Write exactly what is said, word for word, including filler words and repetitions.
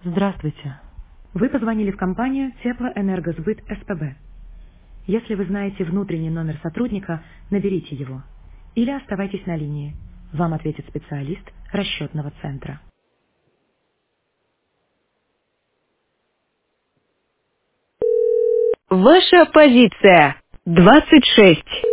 Здравствуйте. Вы позвонили в компанию Теплоэнергосбыт СПБ. Если вы знаете внутренний номер сотрудника, наберите его. Или оставайтесь на линии. Вам ответит специалист расчетного центра. Ваша позиция двадцать шесть.